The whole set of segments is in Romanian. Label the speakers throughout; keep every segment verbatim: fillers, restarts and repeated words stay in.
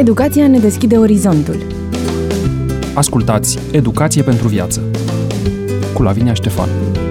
Speaker 1: Educația ne deschide orizontul.
Speaker 2: Ascultați Educație pentru viață cu Lavinia Ștefan.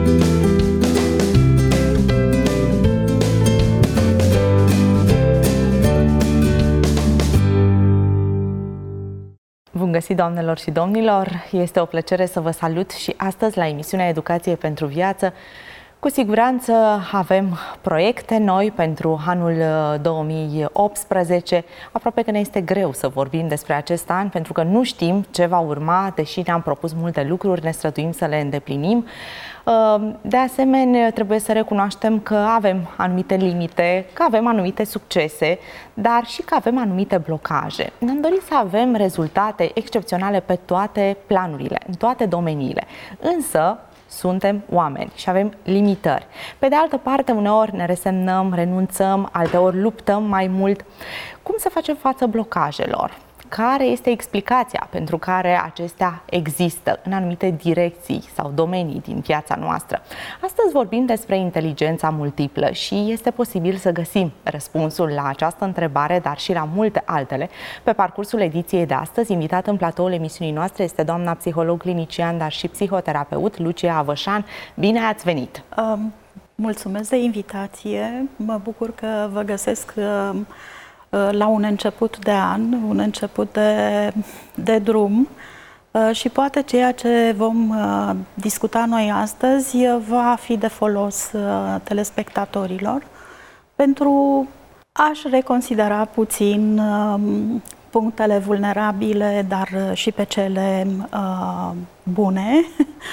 Speaker 3: Bun găsit, doamnelor și domnilor! Este o plăcere să vă salut și astăzi la emisiunea Educație pentru viață. Cu siguranță avem proiecte noi pentru anul două mii optsprezece. Aproape că ne este greu să vorbim despre acest an, pentru că nu știm ce va urma, deși ne-am propus multe lucruri, ne străduim să le îndeplinim. De asemenea, trebuie să recunoaștem că avem anumite limite, că avem anumite succese, dar și că avem anumite blocaje. Ne-am dorit să avem rezultate excepționale pe toate planurile, în toate domeniile. Însă, suntem oameni și avem limitări. Pe de altă parte, uneori ne resemnăm, renunțăm, alteori luptăm mai mult. Cum să facem față blocajelor? Care este explicația pentru care acestea există în anumite direcții sau domenii din viața noastră? Astăzi vorbim despre inteligența multiplă și este posibil să găsim răspunsul la această întrebare, dar și la multe altele, pe parcursul ediției de astăzi. Invitat în platoul emisiunii noastre este doamna psiholog clinician, dar și psihoterapeut, Lucia Avășan. Bine ați venit!
Speaker 4: Um, mulțumesc de invitație, mă bucur că vă găsesc uh, la un început de an, un început de, de drum și poate ceea ce vom discuta noi astăzi va fi de folos telespectatorilor pentru a-și reconsidera puțin punctele vulnerabile, dar și pe cele bune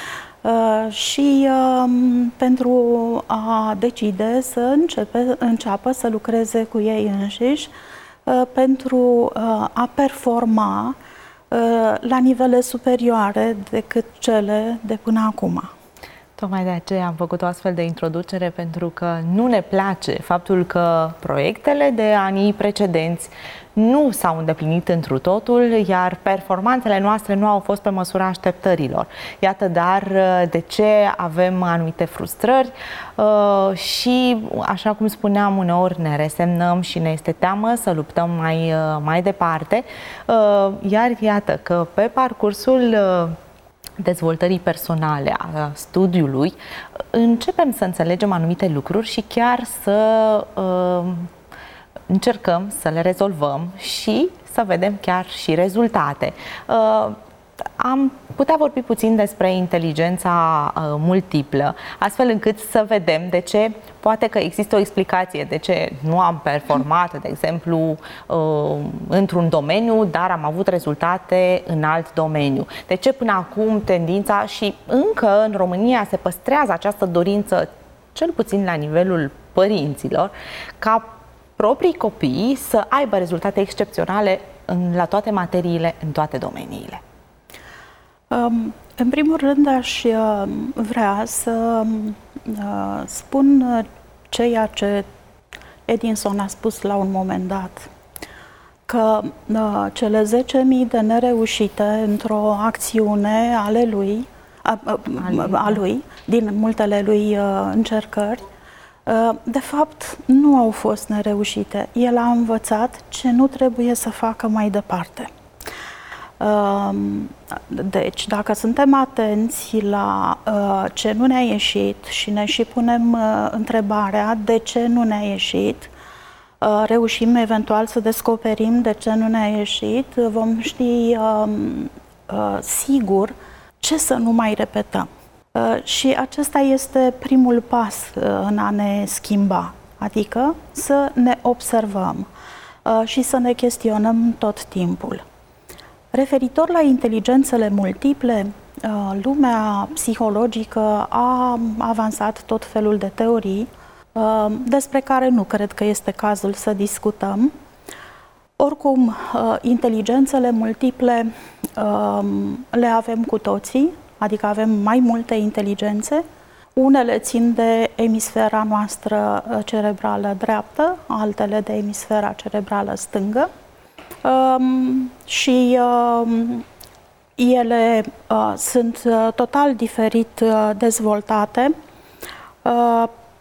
Speaker 4: și pentru a decide să începe, înceapă să lucreze cu ei înșiși pentru a performa la nivele superioare decât cele de până acum.
Speaker 3: Tocmai de aceea am făcut o astfel de introducere, pentru că nu ne place faptul că proiectele de anii precedenți nu s-au îndeplinit întru totul, iar performanțele noastre nu au fost pe măsura așteptărilor. Iată, dar de ce avem anumite frustrări și, așa cum spuneam, uneori ne resemnăm și ne este teamă să luptăm mai, mai departe. Iar iată că pe parcursul dezvoltării personale, a studiului, începem să înțelegem anumite lucruri și chiar să uh, încercăm să le rezolvăm și să vedem chiar și rezultate. Uh, am putea vorbi puțin despre inteligența uh, multiplă, astfel încât să vedem de ce poate că există o explicație de ce nu am performat, de exemplu, uh, într-un domeniu, dar am avut rezultate în alt domeniu. De ce până acum tendința și încă în România se păstrează această dorință, cel puțin la nivelul părinților, ca proprii copii să aibă rezultate excepționale în, la toate materiile, în toate domeniile.
Speaker 4: Um, în primul rând aș uh, vrea să uh, spun ceea ce Edison a spus la un moment dat, că uh, cele zece mii de nereușite într-o acțiune ale lui, a, a, a lui, din multele lui uh, încercări, uh, de fapt nu au fost nereușite. El a învățat ce nu trebuie să facă mai departe. Deci, dacă suntem atenți la uh, ce nu ne-a ieșit și ne și punem uh, întrebarea de ce nu ne-a ieșit, uh, reușim eventual să descoperim de ce nu ne-a ieșit, vom ști uh, uh, sigur ce să nu mai repetăm. Uh, și acesta este primul pas uh, în a ne schimba, adică să ne observăm uh, și să ne chestionăm tot timpul. Referitor la inteligențele multiple, lumea psihologică a avansat tot felul de teorii despre care nu cred că este cazul să discutăm. Oricum, inteligențele multiple le avem cu toții, adică avem mai multe inteligențe. Unele țin de emisfera noastră cerebrală dreaptă, altele de emisfera cerebrală stângă. Um, și um, ele uh, sunt uh, total diferit uh, dezvoltate. Uh, pe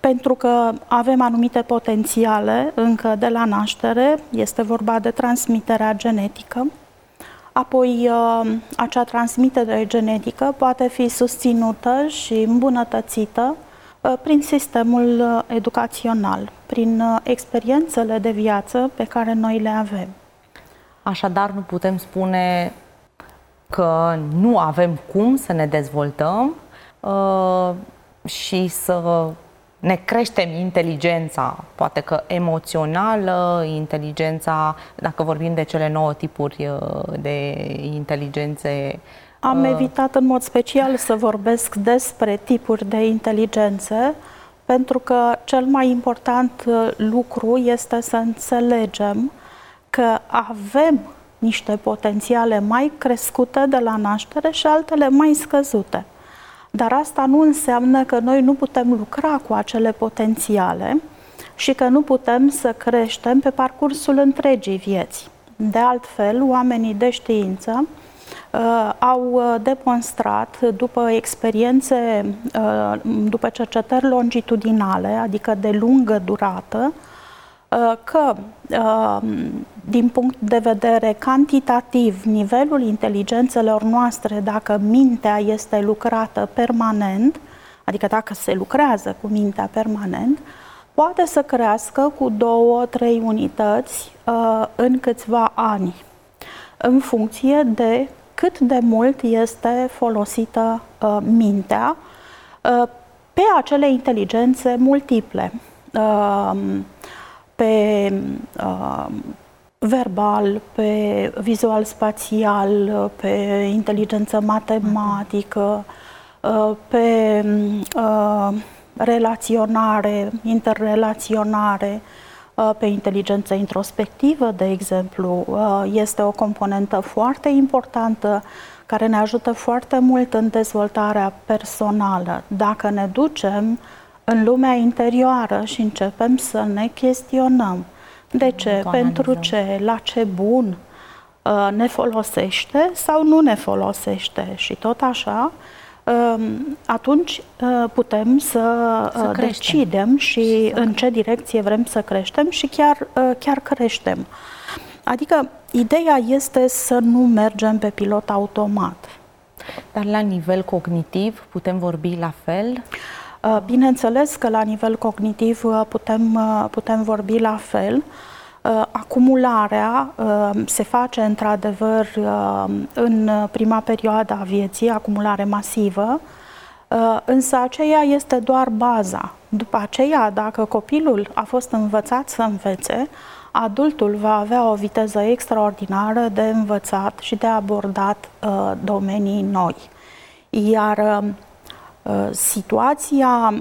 Speaker 4: pentru că avem anumite potențiale încă de la naștere, este vorba de transmiterea genetică. Apoi, acea transmitere genetică poate fi susținută și îmbunătățită prin sistemul educațional, prin experiențele de viață pe care noi le avem.
Speaker 3: Așadar, nu putem spune că nu avem cum să ne dezvoltăm uh, și să ne creștem inteligența, poate că emoțională, inteligența, dacă vorbim de cele nouă tipuri de inteligențe.
Speaker 4: Am evitat în mod special să vorbesc despre tipuri de inteligențe, pentru că cel mai important lucru este să înțelegem că avem niște potențiale mai crescute de la naștere și altele mai scăzute. Dar asta nu înseamnă că noi nu putem lucra cu acele potențiale și că nu putem să creștem pe parcursul întregii vieți. De altfel, oamenii de știință uh, au demonstrat, după experiențe, uh, după cercetări longitudinale, adică de lungă durată, uh, că, uh, din punct de vedere cantitativ, nivelul inteligențelor noastre, dacă mintea este lucrată permanent, adică dacă se lucrează cu mintea permanent, poate să crească cu două, trei unități uh, în câțiva ani, în funcție de cât de mult este folosită uh, mintea uh, pe acele inteligențe multiple, uh, pe uh, verbal, pe vizual spațial, pe inteligență matematică, uh, pe uh, relaționare, interrelaționare, pe inteligență introspectivă, de exemplu. Este o componentă foarte importantă care ne ajută foarte mult în dezvoltarea personală. Dacă ne ducem în lumea interioară și începem să ne chestionăm de ce, pentru ce, la ce bun ne folosește sau nu ne folosește și tot așa, atunci putem să, să decidem și să în ce direcție vrem să creștem și chiar, chiar creștem. Adică ideea este să nu mergem pe pilot automat.
Speaker 3: Dar la nivel cognitiv putem vorbi la fel?
Speaker 4: Bineînțeles că la nivel cognitiv putem, putem vorbi la fel. Acumularea se face într-adevăr în prima perioadă a vieții, acumulare masivă, însă aceea este doar baza. După aceea, dacă copilul a fost învățat să învețe, adultul va avea o viteză extraordinară de învățat și de abordat domenii noi. Iar situația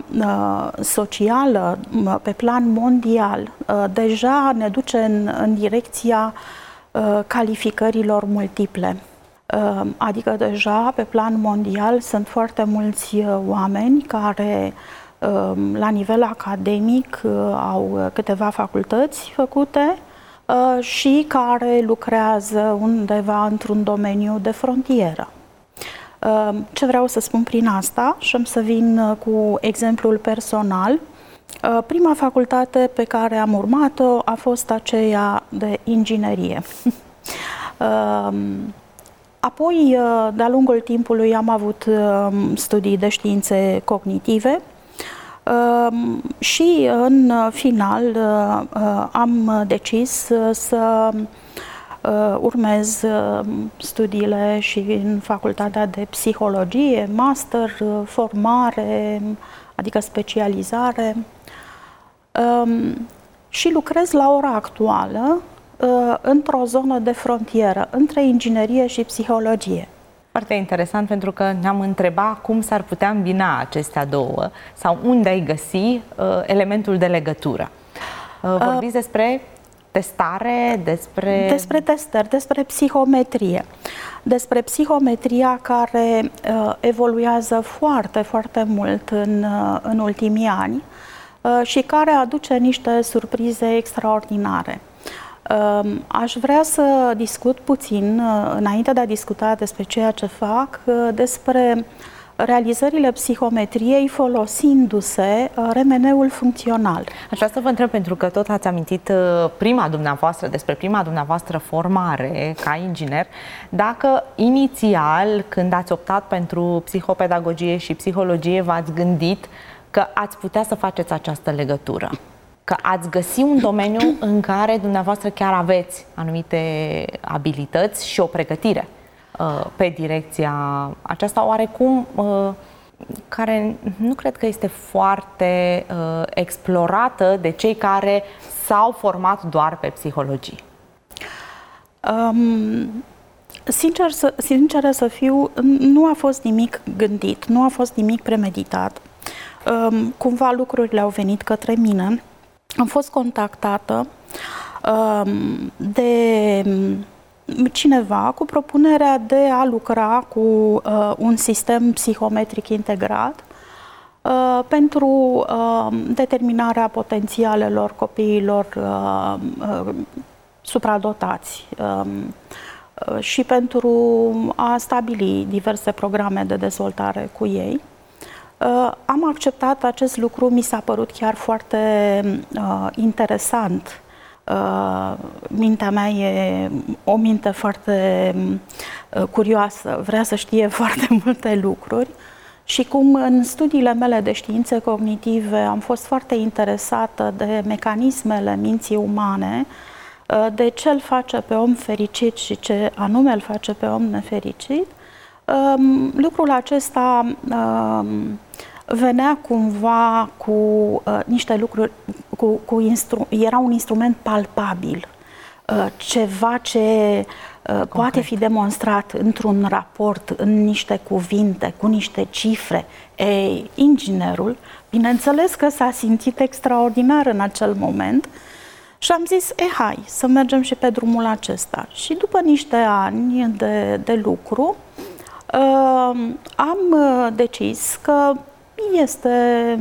Speaker 4: socială pe plan mondial deja ne duce în, în direcția calificărilor multiple. Adică deja pe plan mondial sunt foarte mulți oameni care la nivel academic au câteva facultăți făcute și care lucrează undeva într-un domeniu de frontieră. Ce vreau să spun prin asta, și am să vin cu exemplul personal. Prima facultate pe care am urmat-o a fost aceea de inginerie. Apoi, de-a lungul timpului, am avut studii de științe cognitive și, în final, am decis să urmez studiile și în facultatea de psihologie, master, formare, adică specializare, și lucrez la ora actuală într-o zonă de frontieră între inginerie și psihologie.
Speaker 3: Foarte interesant, pentru că ne-am întrebat cum s-ar putea îmbina acestea două sau unde ai găsi elementul de legătură. Vorbiți despre testare, despre...
Speaker 4: Despre testări, despre psihometrie. Despre psihometria care uh, evoluează foarte, foarte mult în, uh, în ultimii ani uh, și care aduce niște surprize extraordinare. Uh, aș vrea să discut puțin, uh, înainte de a discuta despre ceea ce fac, uh, despre realizările psihometriei folosindu-se R M N-ul funcțional.
Speaker 3: Aș vrea să vă întreb, pentru că tot ați amintit prima dumneavoastră, despre prima dumneavoastră formare ca inginer, dacă inițial, când ați optat pentru psihopedagogie și psihologie, v-ați gândit că ați putea să faceți această legătură, că ați găsi un domeniu în care dumneavoastră chiar aveți anumite abilități și o pregătire pe direcția aceasta, oarecum care nu cred că este foarte explorată de cei care s-au format doar pe psihologie.
Speaker 4: Um, sincer, să, sincer să fiu, nu a fost nimic gândit, nu a fost nimic premeditat. Um, cumva lucrurile au venit către mine. Am fost contactată um, de cineva cu propunerea de a lucra cu uh, un sistem psihometric integrat uh, pentru uh, determinarea potențialelor copiilor uh, uh, supradotați uh, uh, și pentru a stabili diverse programe de dezvoltare cu ei. Uh, am acceptat acest lucru, mi s-a părut chiar foarte uh, interesant. Uh, mintea mea e o minte foarte uh, curioasă, vrea să știe foarte multe lucruri și cum în studiile mele de științe cognitive am fost foarte interesată de mecanismele minții umane, uh, de ce îl face pe om fericit și ce anume îl face pe om nefericit. Uh, lucrul acesta uh, venea cumva cu uh, niște lucruri, cu, cu instru- era un instrument palpabil, uh, ceva ce uh, poate fi demonstrat într-un raport, în niște cuvinte, cu niște cifre. Ei, inginerul, bineînțeles că s-a simțit extraordinar în acel moment și am zis, e, hai, să mergem și pe drumul acesta. Și după niște ani de, de lucru, uh, am uh, decis că este,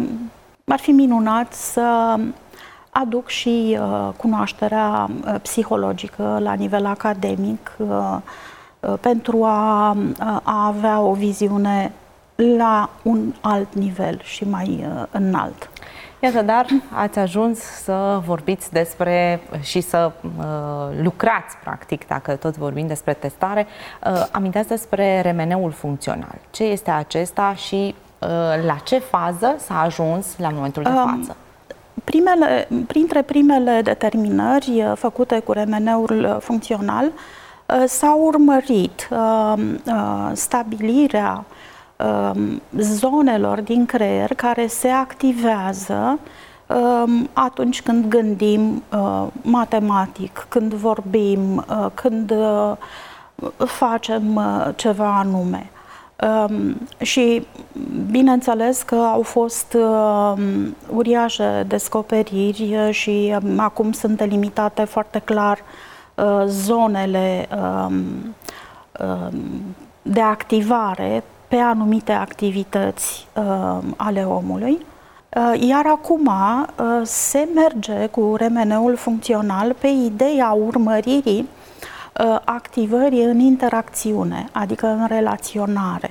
Speaker 4: ar fi minunat să aduc și uh, cunoașterea uh, psihologică la nivel academic uh, uh, pentru a, uh, a avea o viziune la un alt nivel și mai uh, înalt.
Speaker 3: Iată, dar ați ajuns să vorbiți despre și să uh, lucrați, practic, dacă tot vorbim despre testare, uh, aminteați despre R M N-ul funcțional. Ce este acesta și la ce fază s-a ajuns la momentul de față?
Speaker 4: Primele, printre primele determinări făcute cu R M N-ul funcțional s-a urmărit stabilirea zonelor din creier care se activează atunci când gândim matematic, când vorbim, când facem ceva anume. Um, și bineînțeles că au fost uh, uriașe descoperiri și um, acum sunt delimitate foarte clar uh, zonele um, um, de activare pe anumite activități uh, ale omului. Uh, iar acum uh, se merge cu R M N-ul funcțional pe ideea urmăririi activării în interacțiune, adică în relaționare.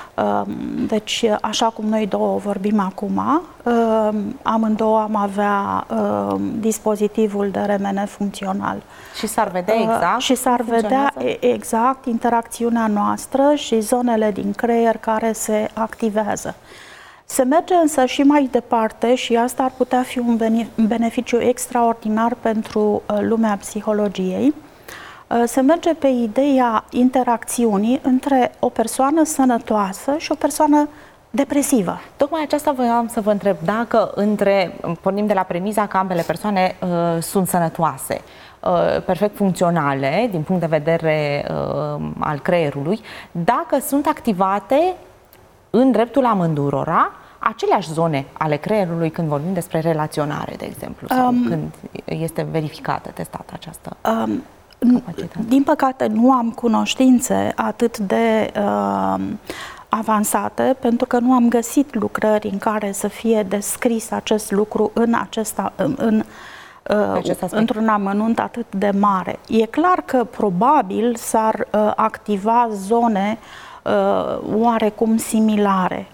Speaker 4: Deci, așa cum noi două vorbim acum, amândouă am avea dispozitivul de R M N funcțional.
Speaker 3: Și s-ar vedea exact?
Speaker 4: Și s-ar vedea exact interacțiunea noastră și zonele din creier care se activează. Se merge însă și mai departe și asta ar putea fi un beneficiu extraordinar pentru lumea psihologiei. Se merge pe ideea interacțiunii între o persoană sănătoasă și o persoană depresivă.
Speaker 3: Tocmai aceasta voiam să vă întreb, dacă între, pornim de la premiza că ambele persoane uh, sunt sănătoase, uh, perfect funcționale din punct de vedere uh, al creierului, dacă sunt activate în dreptul amândurora aceleași zone ale creierului când vorbim despre relaționare, de exemplu, sau um, când este verificată, testată această um, capacitate.
Speaker 4: Din păcate nu am cunoștințe atât de uh, avansate, pentru că nu am găsit lucrări în care să fie descris acest lucru în acesta, în, în uh, într-un amănunt atât de mare. E clar că probabil s-ar uh, activa zone oarecum similare.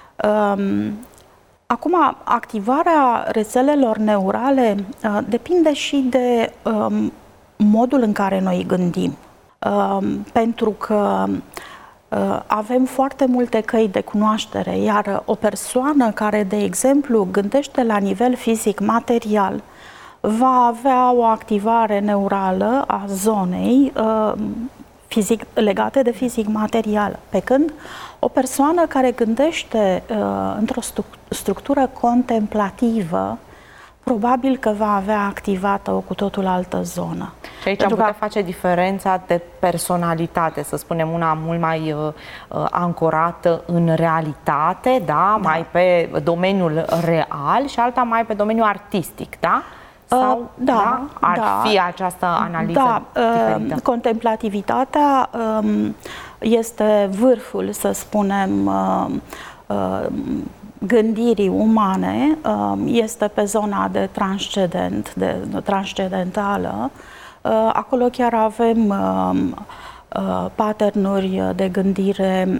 Speaker 4: Acum, activarea rețelelor neurale depinde și de modul în care noi gândim. Pentru că avem foarte multe căi de cunoaștere, iar o persoană care, de exemplu, gândește la nivel fizic-material, va avea o activare neurală a zonei fizic, legate de fizic-material, pe când o persoană care gândește într-o structură contemplativă, probabil că va avea activată o cu totul altă zonă.
Speaker 3: Și aici am putea că... face diferența de personalitate, să spunem, una mult mai uh, ancorată în realitate, da? Da, mai pe domeniul real și alta mai pe domeniul artistic, da? Sau, uh, da, da, ar da, fi această analiză
Speaker 4: da,
Speaker 3: diferită?
Speaker 4: Uh, contemplativitatea um, este vârful, să spunem, uh, uh, gândirii umane, este pe zona de transcendent, de transcendentală. Acolo chiar avem patternuri de gândire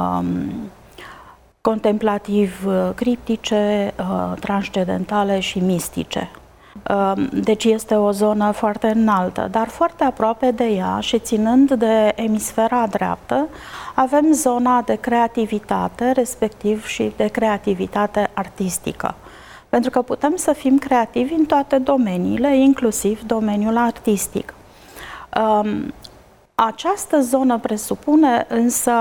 Speaker 4: contemplativ criptice, transcendentale și mistice. Deci este o zonă foarte înaltă, dar foarte aproape de ea și ținând de emisfera dreaptă, avem zona de creativitate, respectiv și de creativitate artistică. Pentru că putem să fim creativi în toate domeniile, inclusiv domeniul artistic. Această zonă presupune însă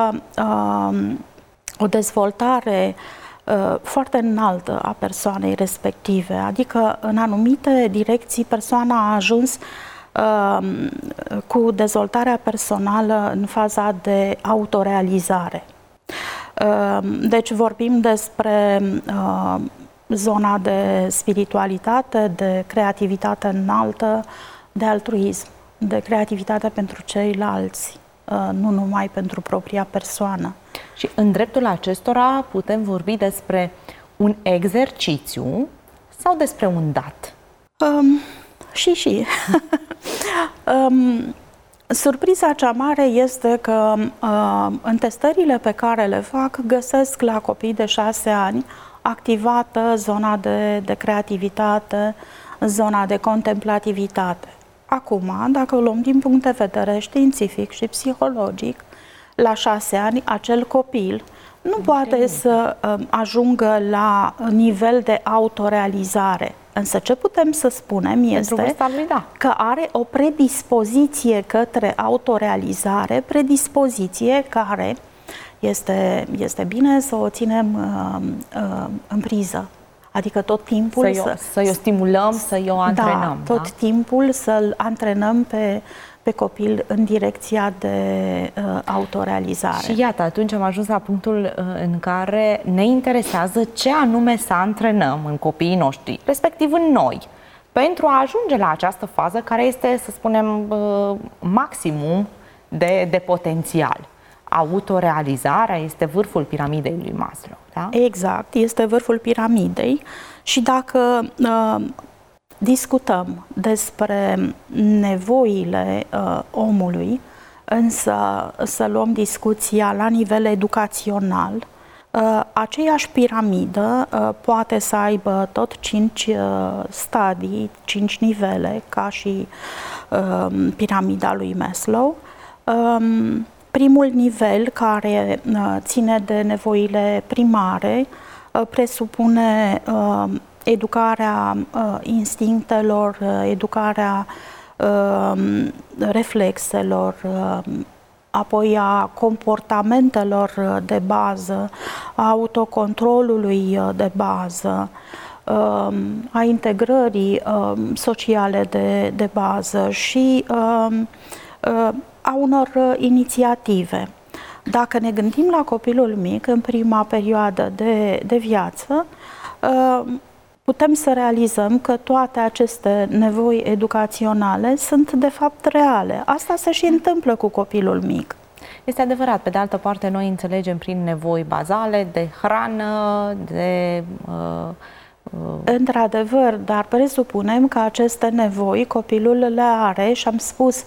Speaker 4: o dezvoltare foarte înaltă a persoanei respective, adică în anumite direcții persoana a ajuns uh, cu dezvoltarea personală în faza de autorealizare. Uh, deci vorbim despre uh, zona de spiritualitate, de creativitate înaltă, de altruism, de creativitate pentru ceilalți, uh, nu numai pentru propria persoană.
Speaker 3: Și în dreptul acestora putem vorbi despre un exercițiu sau despre un dat?
Speaker 4: Um, și și. um, surpriza cea mare este că uh, în testările pe care le fac găsesc la copii de șase ani activată zona de, de creativitate, zona de contemplativitate. Acum, dacă o luăm din punct de vedere științific și psihologic, la șase ani, acel copil nu poate să uh, ajungă la nivel de autorealizare. Însă ce putem să spunem este
Speaker 3: da.
Speaker 4: că are o predispoziție către autorealizare, predispoziție care este, este bine să o ținem uh, uh, în priză. Adică tot timpul
Speaker 3: să-i o, să, să o stimulăm, să-i o antrenăm.
Speaker 4: Da, tot
Speaker 3: da?
Speaker 4: timpul să-l antrenăm pe pe copil în direcția de uh, autorealizare.
Speaker 3: Și iată, atunci am ajuns la punctul uh, în care ne interesează ce anume să antrenăm în copiii noștri, respectiv în noi, pentru a ajunge la această fază care este, să spunem, uh, maximum de, de potențial. Autorealizarea este vârful piramidei lui Maslow, da?
Speaker 4: Exact, este vârful piramidei și dacă uh, discutăm despre nevoile uh, omului, însă să luăm discuția la nivel educațional, uh, aceeași piramidă uh, poate să aibă tot cinci uh, stadii, cinci nivele, ca și uh, piramida lui Maslow. Uh, primul nivel, care uh, ține de nevoile primare, uh, presupune uh, educarea uh, instinctelor, uh, educarea uh, reflexelor, uh, apoi a comportamentelor de bază, a autocontrolului de bază, uh, a integrării uh, sociale de, de bază și uh, uh, a unor uh, inițiative. Dacă ne gândim la copilul mic în prima perioadă de, de viață, uh, putem să realizăm că toate aceste nevoi educaționale sunt de fapt reale. Asta se și întâmplă cu copilul mic.
Speaker 3: Este adevărat. Pe de altă parte, noi înțelegem prin nevoi bazale de hrană, de... Uh, uh...
Speaker 4: Într-adevăr, dar presupunem că aceste nevoi copilul le are și am spus,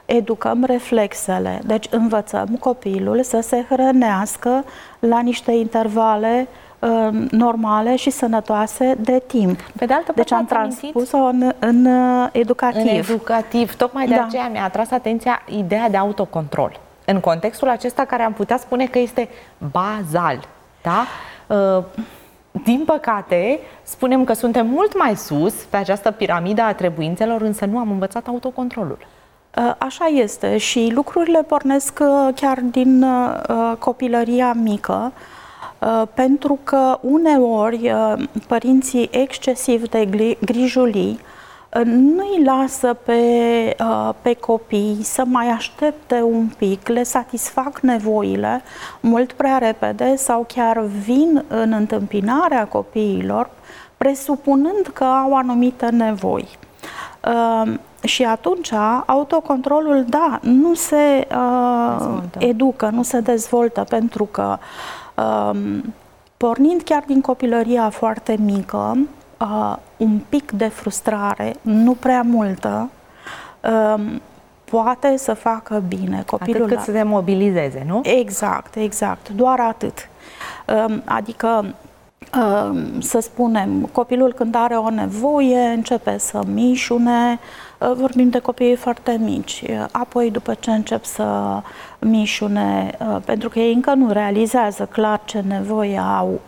Speaker 4: educăm reflexele. Deci învățăm copilul să se hrănească la niște intervale normale și sănătoase de timp.
Speaker 3: Pe de altă
Speaker 4: deci am transpus-o în, în educativ.
Speaker 3: În educativ. Tocmai de
Speaker 4: da.
Speaker 3: aceea mi-a atras atenția ideea de autocontrol. În contextul acesta care am putea spune că este bazal. Da? Din păcate, spunem că suntem mult mai sus pe această piramidă a trebuințelor, însă nu am învățat autocontrolul.
Speaker 4: Așa este și lucrurile pornesc chiar din copilăria mică, pentru că uneori părinții excesiv de grijulii nu îi lasă pe, pe copii să mai aștepte un pic, le satisfac nevoile mult prea repede sau chiar vin în întâmpinarea copiilor presupunând că au anumite nevoi. Și atunci autocontrolul, da, nu se uh, educă, nu se dezvoltă, pentru că uh, pornind chiar din copilăria foarte mică, uh, un pic de frustrare, nu prea multă, uh, poate să facă bine copilul.
Speaker 3: Atât cât să se mobilizeze, nu?
Speaker 4: Exact, exact, doar atât. Uh, adică să spunem, copilul când are o nevoie începe să mișune, vorbim de copii foarte mici, apoi după ce încep să mișune, pentru că ei încă nu realizează clar ce nevoie au,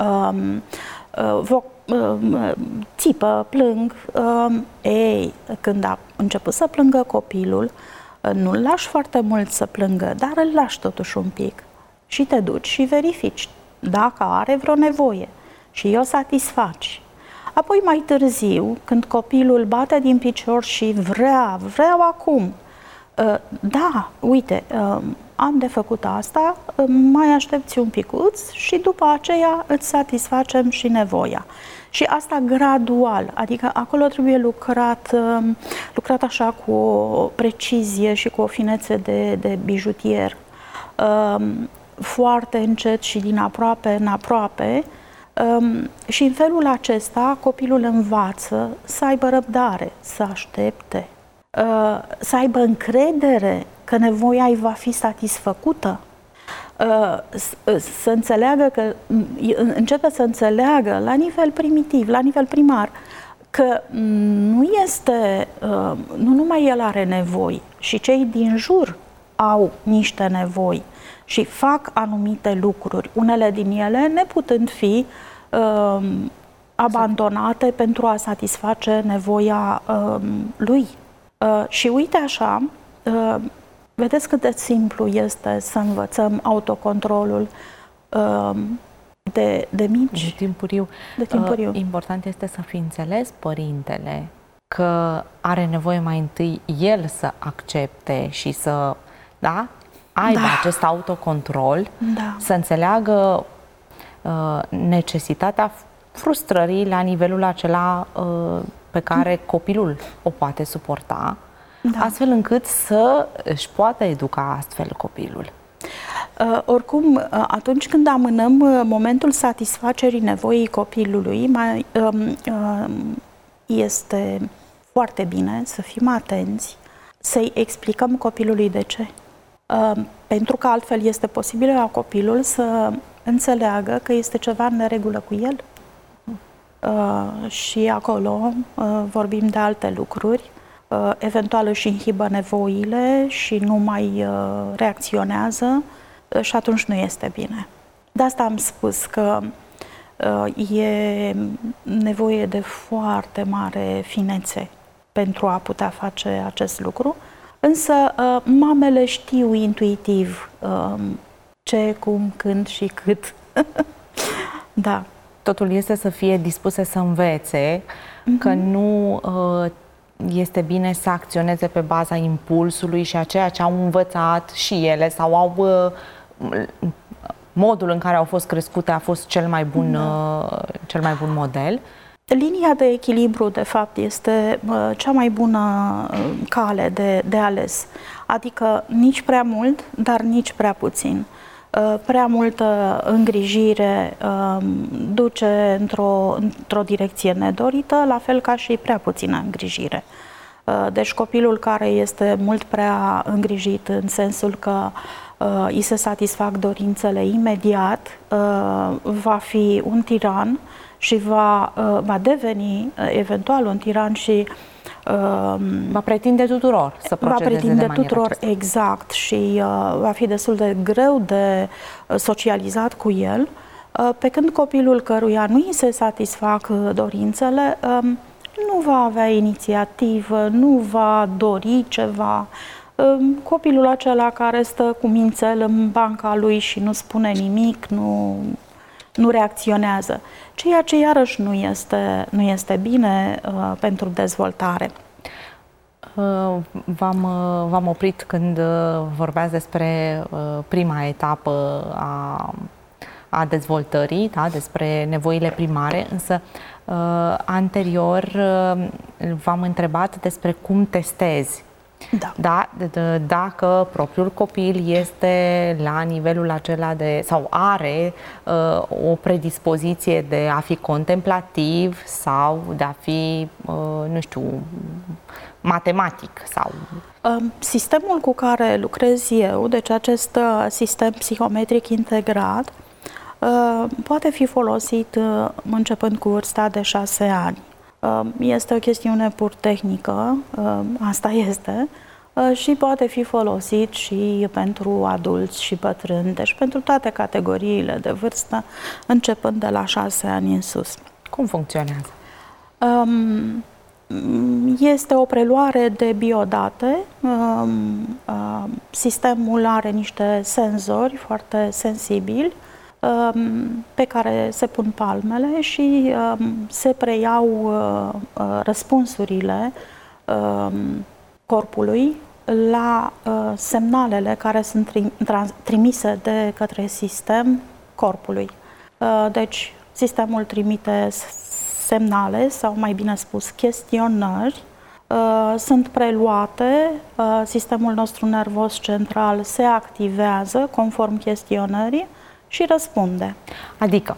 Speaker 4: țipă, plâng, ei, când a început să plângă copilul, nu-l lași foarte mult să plângă, dar îl lași totuși un pic și te duci și verifici dacă are vreo nevoie și o satisfaci. Apoi mai târziu, când copilul bate din picior și vrea, vreau acum, da, uite, am de făcut asta, mai aștepți un picuț și după aceea îți satisfacem și nevoia. Și asta gradual, adică acolo trebuie lucrat, lucrat așa cu o precizie și cu o finețe de, de bijutier, foarte încet și din aproape în aproape. Um, și în felul acesta copilul învață să aibă răbdare, să aștepte, uh, să aibă încredere că nevoia îi va fi satisfăcută, uh, să, să înțeleagă că începe să înțeleagă la nivel primitiv, la nivel primar, că nu este, uh, nu numai el are nevoi, și cei din jur au niște nevoi și fac anumite lucruri, unele din ele neputând fi uh, abandonate pentru a satisface nevoia uh, lui. Uh, și uite așa, uh, vedeți cât de simplu este să învățăm autocontrolul uh, de, de mici.
Speaker 3: De timpuriu.
Speaker 4: De timpuriu.
Speaker 3: Uh, important este să fi înțeles părintele că are nevoie mai întâi el să accepte și să, da, aibă da. acest autocontrol,
Speaker 4: da.
Speaker 3: să înțeleagă uh, necesitatea frustrării la nivelul acela uh, pe care copilul o poate suporta, da. astfel încât să își poată educa astfel copilul.
Speaker 4: Uh, oricum, uh, atunci când amânăm uh, momentul satisfacerii nevoii copilului, mai, uh, uh, este foarte bine să fim atenți, să-i explicăm copilului de ce. Uh, pentru că altfel este posibil ca copilul să înțeleagă că este ceva în neregulă cu el. Uh, și acolo uh, vorbim de alte lucruri, uh, eventual își inhibă nevoile și nu mai uh, reacționează uh, și atunci nu este bine. De asta am spus că uh, e nevoie de foarte mare finețe pentru a putea face acest lucru, însă uh, mamele știu intuitiv uh, ce, cum, când și cât. Da.
Speaker 3: Totul este să fie dispuse să învețe, mm-hmm. că nu uh, este bine să acționeze pe baza impulsului și a ceea ce au învățat și ele sau au uh, modul în care au fost crescute a fost cel mai bun, uh, cel mai bun model.
Speaker 4: Linia de echilibru, de fapt, este uh, cea mai bună uh, cale de, de ales. Adică nici prea mult, dar nici prea puțin. Uh, prea multă îngrijire uh, duce într-o, într-o direcție nedorită, la fel ca și prea puțină îngrijire. Deci copilul care este mult prea îngrijit în sensul că îi se satisfac dorințele imediat, va fi un tiran și va, va deveni eventual un tiran și
Speaker 3: va pretinde tuturor să procedeze
Speaker 4: va pretinde
Speaker 3: de maniera
Speaker 4: tuturor,
Speaker 3: aceasta.
Speaker 4: exact, și uh, va fi destul de greu de socializat cu el, uh, pe când copilul căruia nu îi se satisfac dorințele um, nu va avea inițiativă, nu va dori ceva. Um, copilul acela care stă cu mințel în banca lui și nu spune nimic, nu, nu reacționează, ceea ce iarăși nu este, nu este bine uh, pentru dezvoltare.
Speaker 3: V-am, v-am oprit când vorbeați despre prima etapă a, a dezvoltării, da, despre nevoile primare, însă anterior v-am întrebat despre cum testezi.
Speaker 4: Da.
Speaker 3: Da, dacă propriul copil este la nivelul acela de, sau are uh, o predispoziție de a fi contemplativ sau de a fi, uh, nu știu, matematic sau...
Speaker 4: Sistemul cu care lucrez eu, deci acest sistem psihometric integrat, poate fi folosit începând cu vârsta de șase ani. Este o chestiune pur tehnică, asta este, și poate fi folosit și pentru adulți și bătrâni, deci pentru toate categoriile de vârstă, începând de la șase ani în sus.
Speaker 3: Cum funcționează?
Speaker 4: Este o preluare de biodate. Sistemul are niște senzori foarte sensibili pe care se pun palmele și se preiau răspunsurile corpului la semnalele care sunt trimise de către sistem corpului. Deci, sistemul trimite semnale, sau mai bine spus, chestionări, sunt preluate, sistemul nostru nervos central se activează conform chestionării și răspunde.
Speaker 3: Adică,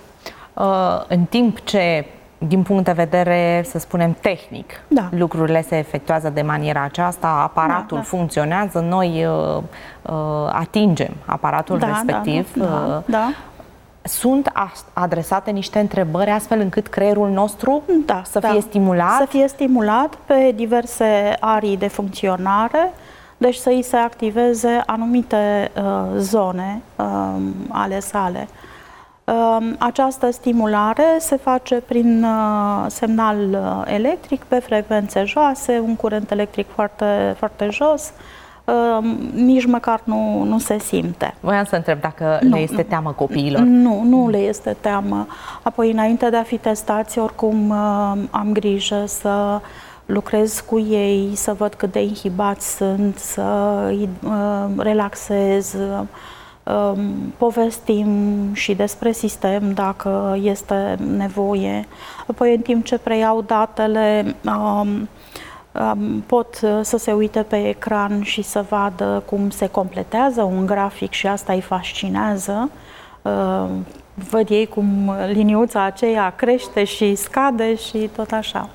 Speaker 3: în timp ce, din punct de vedere, să spunem, tehnic,
Speaker 4: da,
Speaker 3: lucrurile se efectuează de maniera aceasta, aparatul
Speaker 4: da, da.
Speaker 3: funcționează, noi uh, atingem aparatul
Speaker 4: da,
Speaker 3: respectiv,
Speaker 4: da, da, da.
Speaker 3: Sunt adresate niște întrebări astfel încât creierul nostru
Speaker 4: da,
Speaker 3: să
Speaker 4: da.
Speaker 3: fie stimulat?
Speaker 4: Să fie stimulat pe diverse arii de funcționare, deci să îi se activeze anumite uh, zone uh, ale sale. Uh, această stimulare se face prin uh, semnal uh, electric pe frecvențe joase, un curent electric foarte, foarte jos, uh, nici măcar nu, nu se simte.
Speaker 3: Voiam să întreb dacă
Speaker 4: nu,
Speaker 3: le este
Speaker 4: nu.
Speaker 3: teamă copiilor.
Speaker 4: Nu, nu le este teamă. Apoi, înainte de a fi testați, oricum uh, am grijă să lucrez cu ei, să văd cât de inhibați sunt, să îi uh, relaxez, uh, povestim și despre sistem dacă este nevoie. Apoi, în timp ce preiau datele, uh, uh, pot să se uite pe ecran și să vadă cum se completează un grafic și asta îi fascinează. Uh, văd ei cum liniuța aceea crește și scade și tot așa.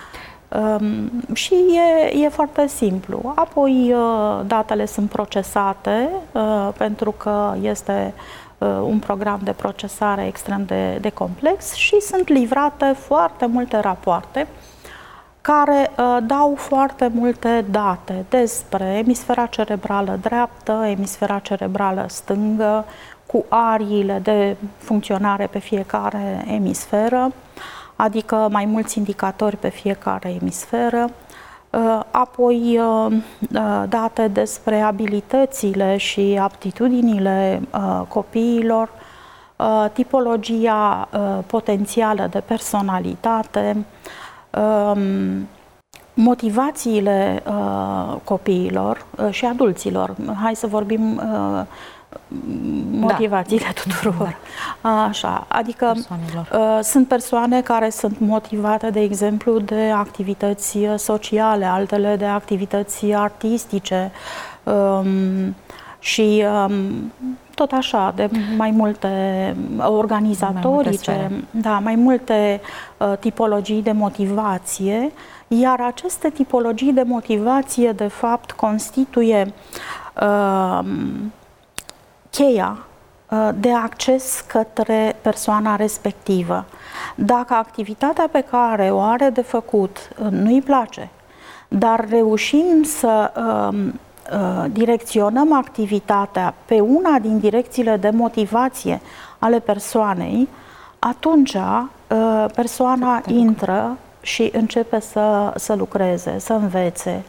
Speaker 4: Um, și e, e foarte simplu. Apoi uh, datele sunt procesate uh, pentru că este uh, un program de procesare extrem de, de complex și sunt livrate foarte multe rapoarte care uh, dau foarte multe date despre emisfera cerebrală dreaptă, emisfera cerebrală stângă, cu ariile de funcționare pe fiecare emisferă, adică mai mulți indicatori pe fiecare emisferă, apoi date despre abilitățile și aptitudinile copiilor, tipologia potențială de personalitate, motivațiile copiilor și adulților. Hai să vorbim motivațiile da. tuturor. Așa, adică uh, sunt persoane care sunt motivate, de exemplu, de activități sociale, altele de activități artistice um, și um, tot așa, de mai multe organizatorice, mai multe, da, mai multe uh, tipologii de motivație, iar aceste tipologii de motivație, de fapt, constituie uh, cheia uh, de acces către persoana respectivă. Dacă activitatea pe care o are de făcut uh, nu-i place, dar reușim să uh, direcționăm activitatea pe una din direcțiile de motivație ale persoanei, atunci persoana intră și începe să, să lucreze, să învețe,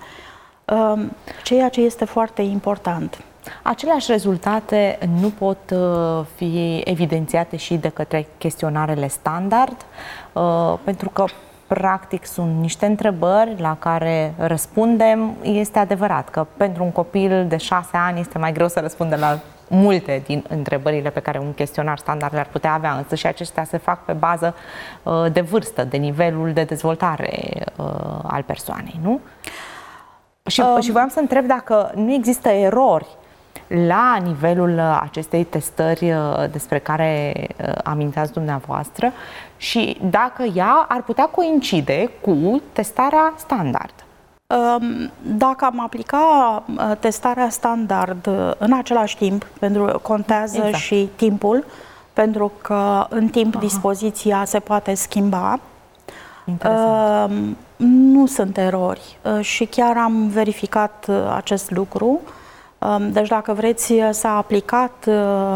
Speaker 4: ceea ce este foarte important.
Speaker 3: Aceleași rezultate nu pot fi evidențiate și de către chestionarele standard, pentru că practic sunt niște întrebări la care răspundem. Este adevărat că pentru un copil de șase ani este mai greu să răspundă la multe din întrebările pe care un chestionar standard le-ar putea avea, însă și acestea se fac pe bază uh, de vârstă, de nivelul de dezvoltare uh, al persoanei, nu? Și, um. și voiam să întreb dacă nu există erori la nivelul acestei testări despre care aminteați dumneavoastră și dacă ea ar putea coincide cu testarea standard.
Speaker 4: Dacă am aplica testarea standard în același timp, pentru că contează exact. Și timpul, pentru că în timp Aha. dispoziția se poate schimba, Interesant. Nu sunt erori și chiar am verificat acest lucru. Deci dacă vreți, s-a aplicat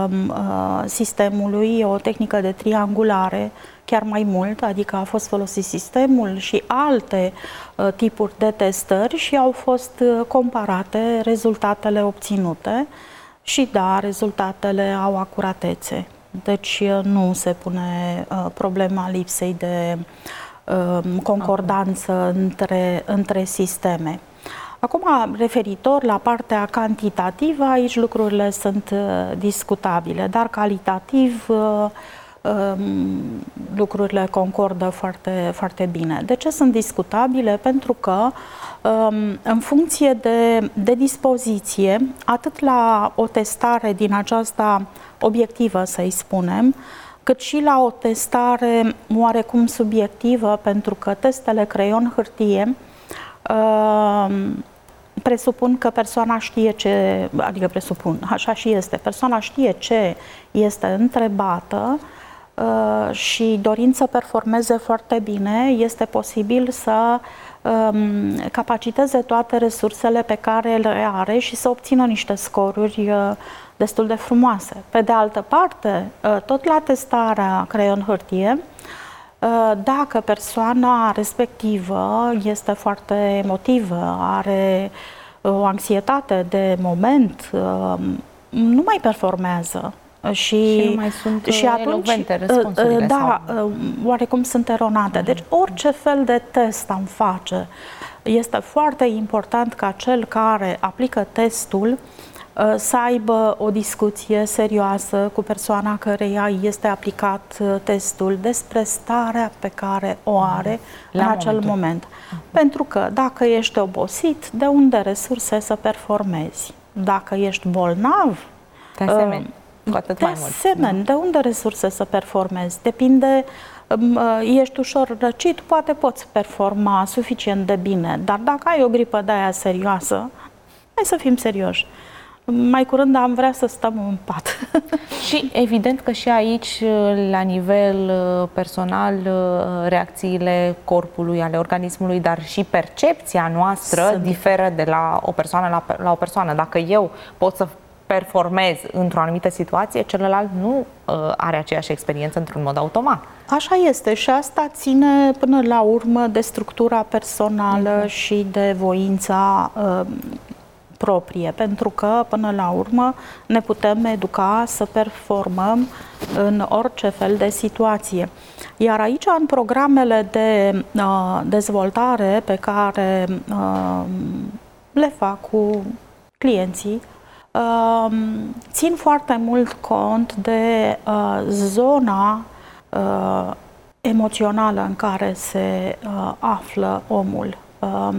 Speaker 4: sistemului o tehnică de triangulare chiar mai mult, adică a fost folosit sistemul și alte tipuri de testări și au fost comparate rezultatele obținute și da, rezultatele au acuratețe. Deci nu se pune problema lipsei de concordanță între, între sisteme. Acum, referitor la partea cantitativă, aici lucrurile sunt uh, discutabile, dar calitativ uh, uh, lucrurile concordă foarte, foarte bine. De ce sunt discutabile? Pentru că uh, în funcție de, de dispoziție, atât la o testare din aceasta obiectivă, să-i spunem, cât și la o testare oarecum subiectivă, pentru că testele creion-hârtie Uh, presupun că persoana știe ce, adică presupun, așa și este, persoana știe ce este întrebată uh, și dorind să performeze foarte bine, este posibil să um, capaciteze toate resursele pe care le are și să obțină niște scoruri uh, destul de frumoase. Pe de altă parte, uh, tot la testarea creion-hârtie, dacă persoana respectivă este foarte emotivă, are o anxietate de moment, nu mai performează. Și,
Speaker 3: și nu mai sunt
Speaker 4: și atunci,
Speaker 3: răspunsurile.
Speaker 4: Da,
Speaker 3: sau...
Speaker 4: oarecum sunt eronate. Deci orice fel de test am face, este foarte important ca cel care aplică testul să aibă o discuție serioasă cu persoana căreia este aplicat testul despre starea pe care o are la în acel momentul. moment. Pentru că dacă ești obosit, de unde resurse să performezi? Dacă ești bolnav,
Speaker 3: de asemenea, uh, cu atât
Speaker 4: de
Speaker 3: mai mult.
Speaker 4: asemenea, de unde resurse să performezi? Depinde, uh, ești ușor răcit, poate poți performa suficient de bine, dar dacă ai o gripă de aia serioasă, hai să fim serioși. Mai curând am vrea să stăm în pat.
Speaker 3: Și evident că și aici, la nivel personal, reacțiile corpului, ale organismului, dar și percepția noastră Sunt. diferă de la o persoană la, la o persoană. Dacă eu pot să performez într-o anumită situație, celălalt nu uh, are aceeași experiență într-un mod automat.
Speaker 4: Așa este și asta ține până la urmă de structura personală uh-huh. și de voința uh, proprie, pentru că până la urmă ne putem educa să performăm în orice fel de situație. Iar aici, în programele de uh, dezvoltare pe care uh, le fac cu clienții, uh, țin foarte mult cont de uh, zona uh, emoțională în care se uh, află omul. Um,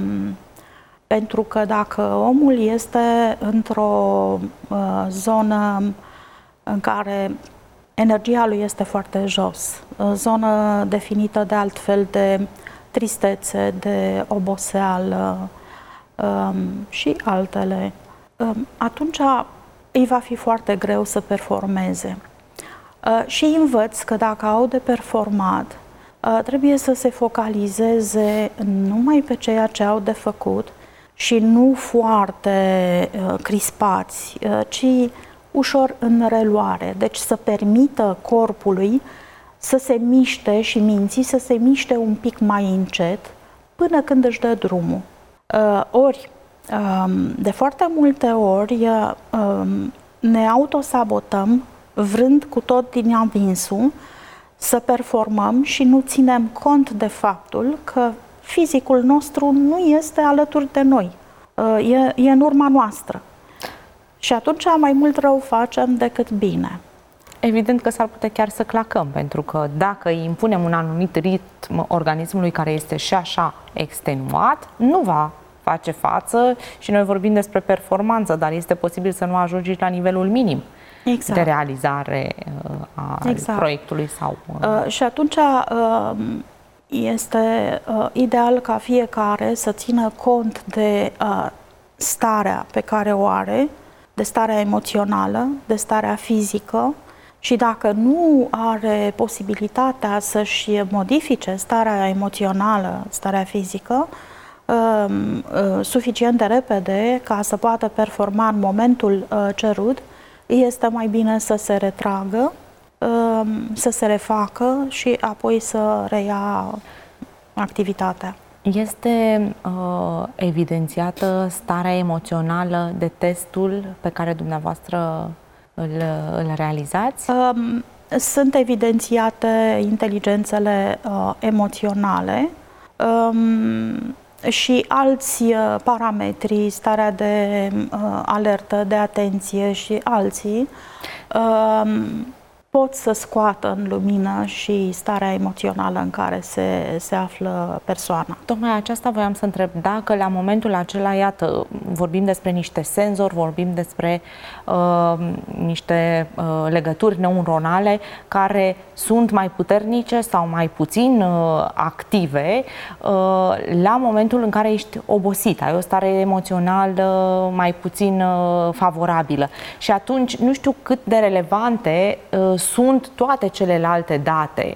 Speaker 4: Pentru că dacă omul este într-o uh, zonă în care energia lui este foarte jos, zonă definită de altfel de tristețe, de oboseală um, și altele, um, atunci îi va fi foarte greu să performeze. Uh, și învăț că dacă au de performat, uh, trebuie să se focalizeze numai pe ceea ce au de făcut și nu foarte uh, crispați, uh, ci ușor în reluare. Deci să permită corpului să se miște și minții să se miște un pic mai încet până când își dă drumul. Uh, ori, um, de foarte multe ori, um, ne autosabotăm vrând cu tot din adinsul să performăm și nu ținem cont de faptul că fizicul nostru nu este alături de noi, e, e în urma noastră. Și atunci mai mult rău facem decât bine.
Speaker 3: Evident că s-ar putea chiar să clacăm, pentru că dacă îi impunem un anumit ritm organismului care este și așa extenuat, nu va face față și noi vorbim despre performanță, dar este posibil să nu ajungi la nivelul minim. Exact. De realizare uh, a exact. proiectului sau... Uh...
Speaker 4: Uh, și atunci uh, este uh, ideal ca fiecare să țină cont de uh, starea pe care o are, de starea emoțională, de starea fizică și dacă nu are posibilitatea să-și modifice starea emoțională, starea fizică, uh, uh, suficient de repede ca să poată performa în momentul uh, cerut, este mai bine să se retragă, să se refacă și apoi să reia activitatea.
Speaker 3: Este uh, evidențiată starea emoțională de testul pe care dumneavoastră îl, îl realizați?
Speaker 4: Um, sunt evidențiate inteligențele uh, emoționale um, și alți uh, parametri, starea de uh, alertă, de atenție și alții uh, pot să scoată în lumină și starea emoțională în care se, se află persoana.
Speaker 3: Tocmai aceasta voiam să întreb, dacă la momentul acela, iată, vorbim despre niște senzori, vorbim despre uh, niște uh, legături neuronale care sunt mai puternice sau mai puțin uh, active, uh, la momentul în care ești obosit, ai o stare emoțională mai puțin uh, favorabilă. Și atunci, nu știu cât de relevante uh, sunt toate celelalte date.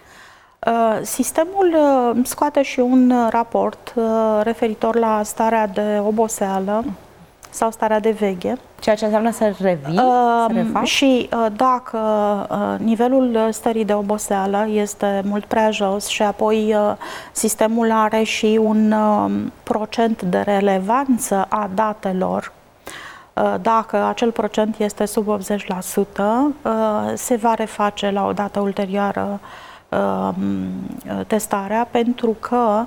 Speaker 4: Sistemul scoate și un raport referitor la starea de oboseală sau starea de veche.
Speaker 3: Ceea ce înseamnă să revii, uh, să refaci?
Speaker 4: Și dacă nivelul stării de oboseală este mult prea jos și apoi sistemul are și un procent de relevanță a datelor, dacă acel procent este sub optzeci la sută, se va reface la o dată ulterioară testarea, pentru că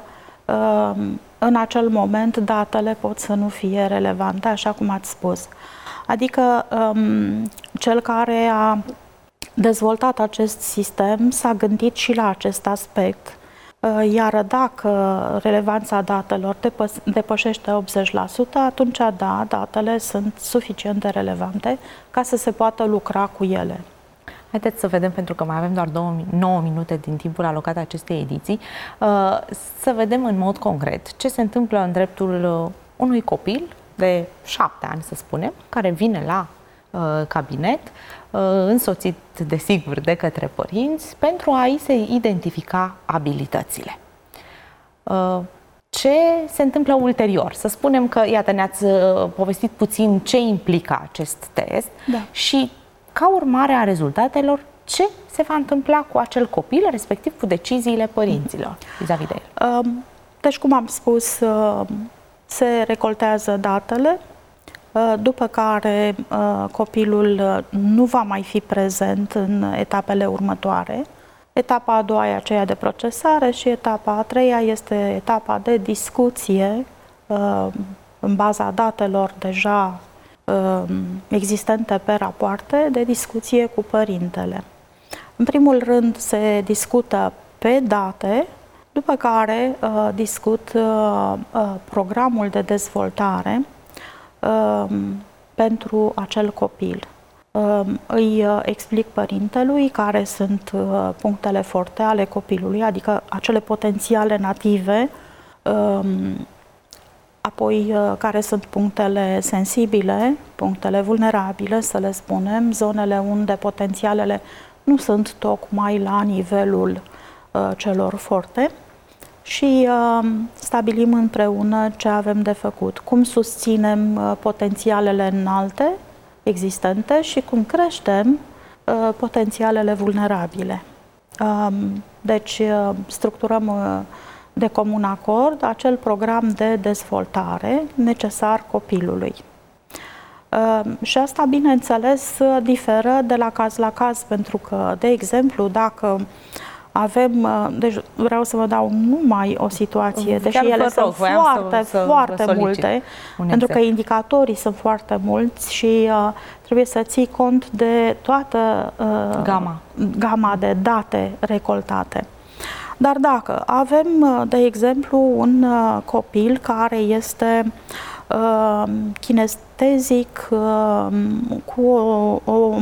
Speaker 4: în acel moment datele pot să nu fie relevante, așa cum ați spus. Adică cel care a dezvoltat acest sistem s-a gândit și la acest aspect. Iar dacă relevanța datelor depășește optzeci la sută, atunci da, datele sunt suficient de relevante ca să se poată lucra cu ele.
Speaker 3: Haideți să vedem, pentru că mai avem doar nouă minute din timpul alocat acestei ediții, să vedem în mod concret ce se întâmplă în dreptul unui copil de șapte ani, să spunem, care vine la cabinet, însoțit, desigur, de către părinți, pentru a-i se identifica abilitățile. Ce se întâmplă ulterior? Să spunem că, iată, ne-ați povestit puțin ce implică acest test, da. Și, ca urmare a rezultatelor, ce se va întâmpla cu acel copil, respectiv cu deciziile părinților vis-a-vis de el?
Speaker 4: Deci, cum am spus, se recoltează datele, după care copilul nu va mai fi prezent în etapele următoare. Etapa a doua e aceea de procesare și etapa a treia este etapa de discuție în baza datelor deja existente pe rapoarte, de discuție cu părintele. În primul rând se discută pe date, după care discut programul de dezvoltare pentru acel copil. îi explic părintelui care sunt punctele forte ale copilului, adică acele potențiale native, apoi care sunt punctele sensibile, punctele vulnerabile, să le spunem, zonele unde potențialele nu sunt tocmai la nivelul celor forte și stabilim împreună ce avem de făcut, cum susținem potențialele înalte existente și cum creștem uh, potențialele vulnerabile. Uh, deci uh, structurăm uh, de comun acord acel program de dezvoltare necesar copilului. Uh, și asta, bineînțeles, diferă de la caz la caz, pentru că, de exemplu, dacă avem, deci vreau să vă dau numai o situație, deși
Speaker 3: Chiar
Speaker 4: ele sunt
Speaker 3: rog,
Speaker 4: foarte,
Speaker 3: să, să
Speaker 4: foarte multe, pentru că indicatorii sunt foarte mulți și uh, trebuie să ții cont de toată uh,
Speaker 3: gama.
Speaker 4: gama de date recoltate. Dar dacă avem, de exemplu, un uh, copil care este uh, kinestezic uh, cu o, o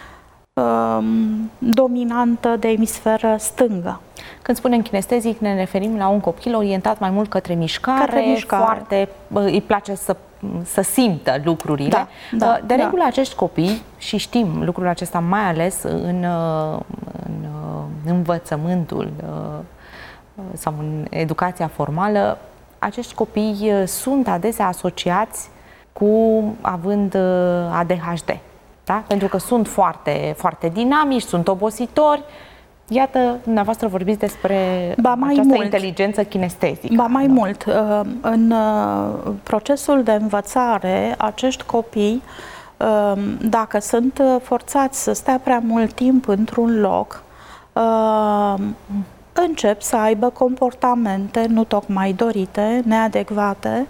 Speaker 4: dominantă de emisferă stângă.
Speaker 3: Când spunem kinestezic, ne referim la un copil orientat mai mult către mișcare,
Speaker 4: către mișcare.
Speaker 3: Foarte, îi place să, să simtă lucrurile.
Speaker 4: Da, da,
Speaker 3: de regulă,
Speaker 4: da.
Speaker 3: acești copii, și știm lucrul acesta mai ales în, în învățământul sau în educația formală, acești copii sunt adesea asociați cu având A D H D. Da? Pentru că sunt foarte, foarte dinamici, sunt obositori. Iată, dumneavoastră vorbiți despre
Speaker 4: ba mai
Speaker 3: această
Speaker 4: mult.
Speaker 3: inteligență kinestezică.
Speaker 4: Ba mai mult, în procesul de învățare, acești copii, dacă sunt forțați să stea prea mult timp într-un loc, încep să aibă comportamente nu tocmai dorite, neadecvate,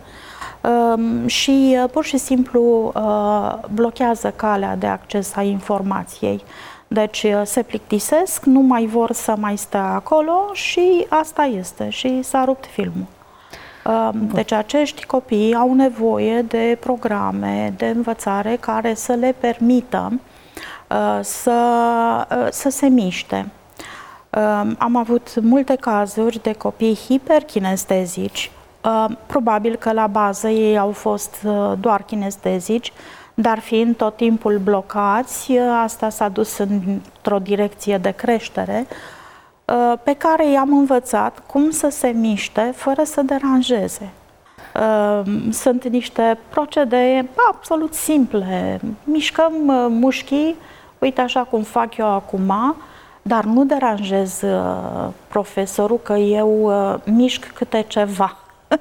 Speaker 4: și pur și simplu blochează calea de acces a informației. Deci se plictisesc, nu mai vor să mai stea acolo și asta este. Și s-a rupt filmul. Deci acești copii au nevoie de programe de învățare care să le permită să, să se miște. Am avut multe cazuri de copii hiperkinestezici. Probabil că la bază ei au fost doar kinestezici, dar fiind tot timpul blocați, asta s-a dus într-o direcție de creștere, pe care i-am învățat cum să se miște fără să deranjeze. Sunt niște procedee absolut simple. Mișcăm mușchii, uite așa cum fac eu acum, dar nu deranjez profesorul că eu mișc câte ceva.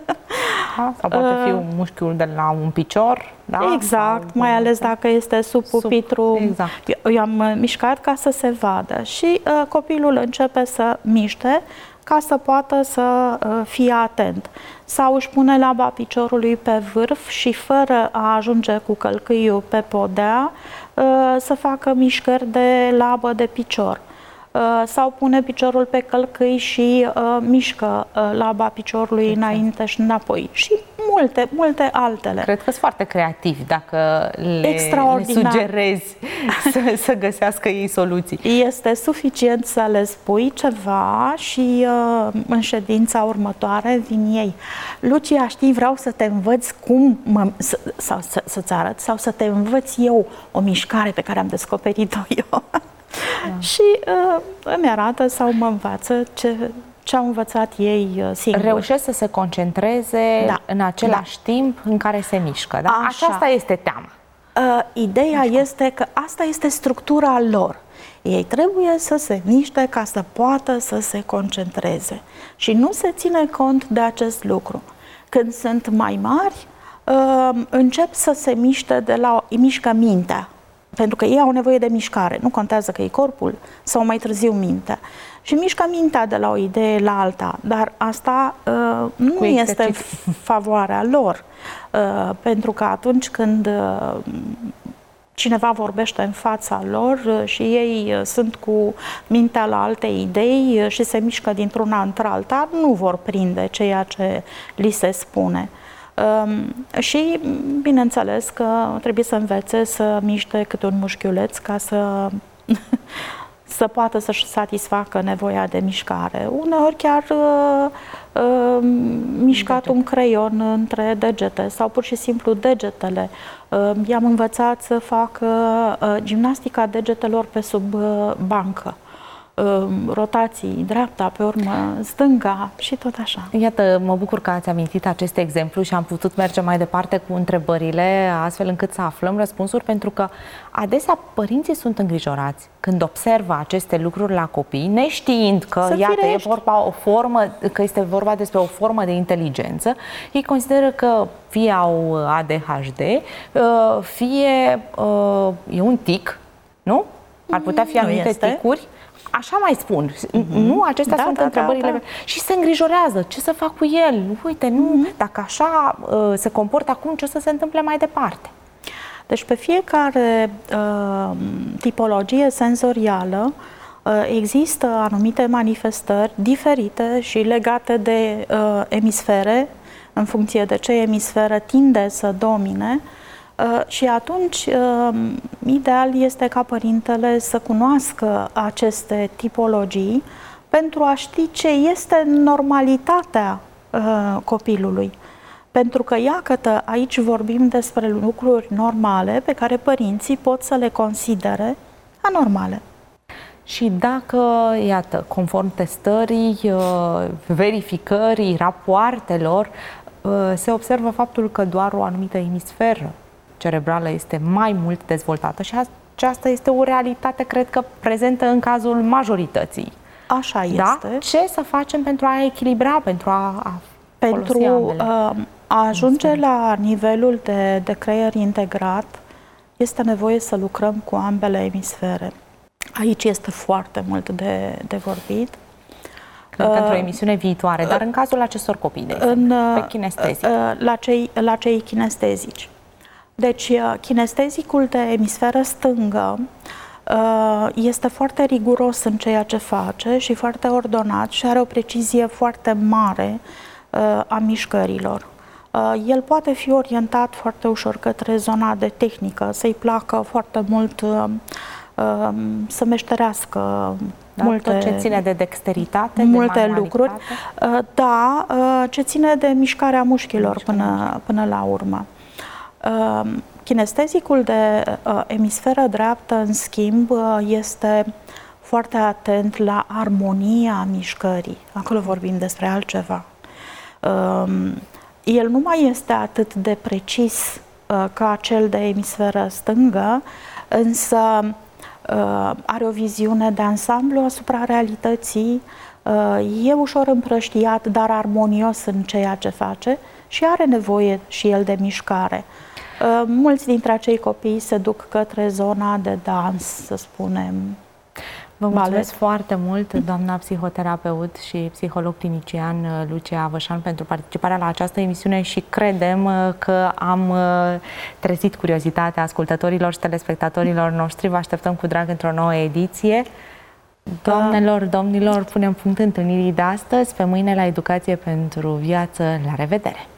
Speaker 3: Da? Sau poate fi un mușchiul de la un picior. Da?
Speaker 4: Exact,
Speaker 3: sau
Speaker 4: mai ales dacă este sub pupitru.
Speaker 3: Exact.
Speaker 4: Eu, eu am mișcat ca să se vadă și uh, copilul începe să miște ca să poată să uh, fie atent. Sau își pune laba piciorului pe vârf și fără a ajunge cu călcâiul pe podea uh, să facă mișcări de labă de picior. Sau pune piciorul pe călcâi și uh, mișcă uh, laba piciorului exact. Înainte și înapoi. Și multe, multe altele.
Speaker 3: Cred că sunt foarte creativi dacă le, le sugerezi să, să găsească ei soluții.
Speaker 4: Este suficient să le spui ceva și uh, în ședința următoare vin ei. Lucia, știi, vreau să te învăț cum, mă, să, sau să, să-ți arăt, sau să te învăț eu o mișcare pe care am descoperit-o eu. Da. Și uh, îmi arată sau mă învață ce, ce au învățat ei uh, singuri.
Speaker 3: Reușesc să se concentreze da. În același da. Timp în care se mișcă. Da? Aceasta este teama.
Speaker 4: Uh, ideea Mișcă. Este că asta este structura lor. Ei trebuie să se miște ca să poată să se concentreze. Și nu se ține cont de acest lucru. Când sunt mai mari, uh, încep să se miște de la o, mișcă mintea. Pentru că ei au nevoie de mișcare. Nu contează că e corpul sau mai târziu mintea. Și mișcă mintea de la o idee la alta. Dar asta uh, nu Cu este în favoarea lor. Uh, pentru că atunci când uh, cineva vorbește în fața lor uh, și ei uh, sunt cu mintea la alte idei uh, și se mișcă dintr-una într-alta, nu vor prinde ceea ce li se spune. Și, bineînțeles, că trebuie să învețe să miște câte un mușchiuleț ca să, să poată să-și satisfacă nevoia de mișcare. Uneori chiar uh, uh, mișcat Degete. un creion între degete sau pur și simplu degetele. Uh, i-am învățat să facă uh, gimnastica degetelor pe sub uh, bancă. Rotații, dreapta, pe urmă stânga și tot așa.
Speaker 3: Iată, mă bucur că ați amintit acest exemplu și am putut merge mai departe cu întrebările, astfel încât să aflăm răspunsuri, pentru că adesea părinții sunt îngrijorați când observă aceste lucruri la copii, neștiind că, să iată, e vorba, o formă, că este vorba despre o formă de inteligență. Ei consideră că fie au A D H D, fie e un tic, nu? Ar putea fi anumite ticuri. Așa mai spun. Mm-hmm. Nu? Acestea da, sunt da, întrebările. Da, da. Și se îngrijorează. Ce să fac cu el? Uite, nu, mm-hmm. dacă așa uh, se comportă acum, ce o să se întâmple mai departe?
Speaker 4: Deci pe fiecare uh, tipologie senzorială uh, există anumite manifestări diferite și legate de uh, emisfere, în funcție de ce emisferă tinde să domine. Uh, și atunci, uh, ideal este ca părintele să cunoască aceste tipologii pentru a ști ce este normalitatea uh, copilului. Pentru că, iată, aici vorbim despre lucruri normale pe care părinții pot să le considere anormale.
Speaker 3: Și dacă, iată, conform testării, verificării, rapoartelor, se observă faptul că doar o anumită emisferă cerebrală este mai mult dezvoltată și aceasta este o realitate, cred că, prezentă în cazul majorității.
Speaker 4: Așa este.
Speaker 3: Da? Ce să facem pentru a echilibra, pentru a, a
Speaker 4: pentru uh, a ajunge la nivelul de, de creier integrat, este nevoie să lucrăm cu ambele emisfere. Aici este foarte mult de, de vorbit.
Speaker 3: Cred că uh, într-o emisiune viitoare, dar în cazul acestor copii, de exemplu, în, pe kinestezic. Uh,
Speaker 4: la, cei, la cei kinestezici. Deci, kinestezicul de emisferă stângă este foarte riguros în ceea ce face și foarte ordonat și are o precizie foarte mare a mișcărilor. El poate fi orientat foarte ușor către zona de tehnică, să-i placă foarte mult să meșterească
Speaker 3: da,
Speaker 4: multe,
Speaker 3: tot ce ține de dexteritate,
Speaker 4: multe
Speaker 3: de
Speaker 4: lucruri. Da, ce ține de mișcarea mușchilor până, până la urmă. Uh, kinestezicul de uh, emisferă dreaptă, în schimb, uh, este foarte atent la armonia mișcării. Acolo vorbim despre altceva. Uh, el nu mai este atât de precis uh, ca cel de emisferă stângă, însă uh, are o viziune de ansamblu asupra realității, uh, e ușor împrăștiat, dar armonios în ceea ce face și are nevoie și el de mișcare. Uh, mulți dintre acei copii se duc către zona de dans, să spunem.
Speaker 3: Vă mulțumesc balet. foarte mult, doamna psihoterapeut și psiholog clinician Lucia Avășan, pentru participarea la această emisiune și credem că am trezit curiozitatea ascultătorilor și telespectatorilor noștri. Vă așteptăm cu drag într-o nouă ediție. Doamnelor, domnilor, punem punct întâlnirii de astăzi. Pe mâine la Educație pentru Viață. La revedere!